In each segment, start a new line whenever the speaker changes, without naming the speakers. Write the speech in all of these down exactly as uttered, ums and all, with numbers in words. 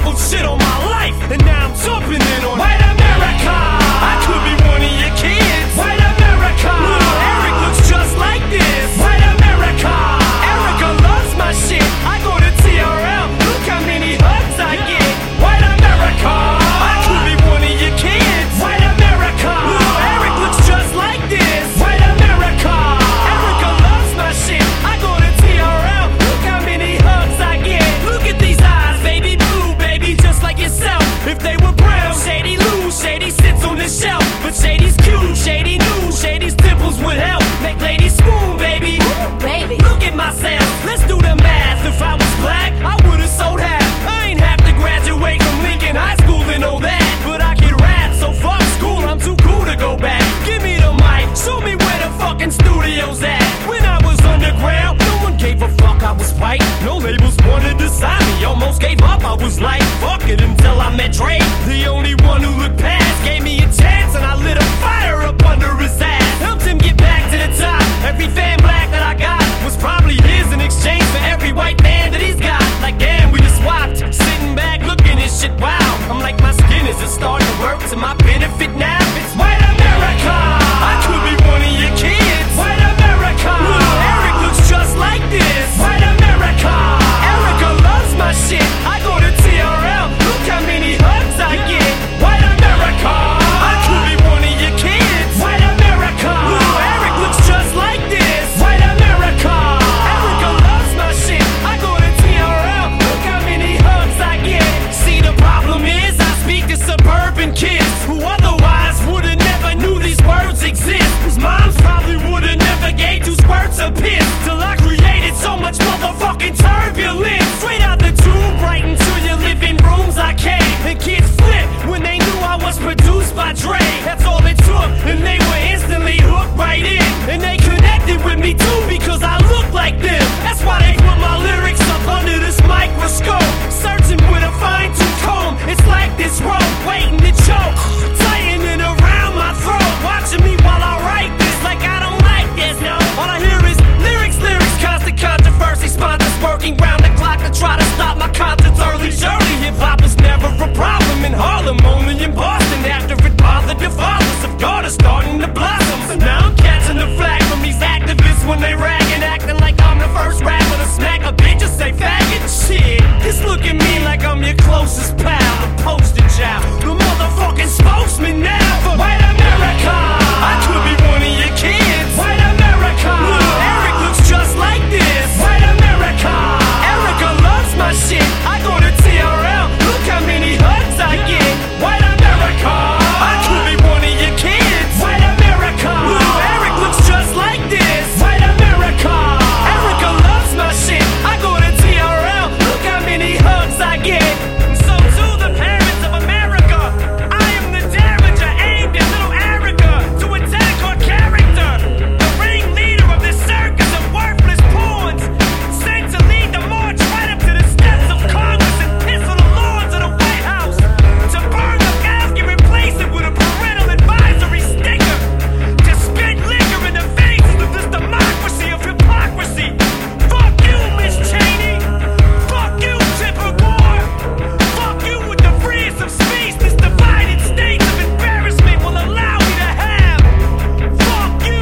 talk shit on my life, and now I'm jumping in on White America. I could be one of your kids. White America. Little Eric looks just like this. White America. Erica loves my shit. I go to T R L. Look how many hugs I get. White America. I could be one of your kids. White America. Little Eric looks just like this. White America. Erica loves my shit. I go to T R L. Look how many hugs I get. Look at these eyes, baby blue, baby, just like yourself. If they were brown, Shady lose. Shady sits on the shelf, but Shady's cute. Shady knew Shady's dimples would help make ladies swoon, baby.
Ooh, baby.
Look at myself. Let's do the math. If I was black, I would've sold half. I ain't have to graduate from Lincoln High School and all that, but I can rap, so fuck school. I'm too cool to go back. Give me the mic. Show me where the fucking studio's at. When I was underground, no one gave a fuck. I was white. No labels wanted to sign me. Almost gave up. I was like, fuck it, until I met Dre. The only one who looked past gave me a chance, and I lit a fire up under his ass. Helped him get back to the top. Every fan black that I got was probably his in exchange for every white man that he's got. Like damn, we just swapped. Sitting back looking at shit, wow. I'm like, my skin is just starting to work to my benefit now. It's White America. I could be one of your kids. White America. Little Eric looks just like this. White America. Erica loves my shit. I go to T R L. Look how many hugs I get. White America. I could be one of your kids. White America. Little Eric looks just like this. White America. Erica loves my shit. I go to T R L. Look how many hugs I get. See, the problem is I speak to suburban kids who otherwise would've never knew these words exist. Whose moms probably would've never gave two squirts of piss. Till I created so much motherfucking turbulence. Straight out the tube, right into your living rooms I came. And kids flipped when they knew I was produced by Dre. That's all it took, and they were instantly hooked right in. And they connected with me too because I look like them. That's why they put my lyrics up under this microscope. Searching with a fine tooth comb. It's like this rope waiting to choke, tightening around my throat. Watching me while I write this like I don't like this, no. All I hear is lyrics, lyrics, constant controversy. Sponsors working round the clock to try to stop my concerts early. Surely hip-hop was never a problem in Harlem, only in Boston. After it bothered the fathers of daughters starting to blossom. So now I'm catching the flag from these activists when they ragging, acting like I'm the first rapper to smack a bitch or say faggot. Shit, just look at me like I'm your closest pal, the poster child, the motherfucking spokesman now for White America. I could be one of your kids. White America. Little Eric looks just like this. White America. Erica loves my shit. I go to T R L. Look how many hugs I get. White America. I could be one of your kids. White America. Little Eric looks just like this. White America. Erica loves my shit. I go to T R L. Look how many hugs I get. So to the parents of America, I am the damager aimed at little Erica to attack her character. The ringleader of this circus of worthless pawns, sent to lead the march right up to the steps of Congress and piss on the lawns of the White House. To burn the mask and replace it with a parental advisory sticker. To spit liquor in the faces of this democracy of hypocrisy. Fuck you, Miss Cheney. Fuck you, Tipper Gore. Fuck you with the freest of speech this divided states of embarrassment will allow me to have. Fuck you.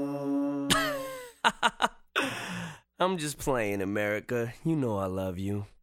Oh. I'm just playing, America. You know I love you.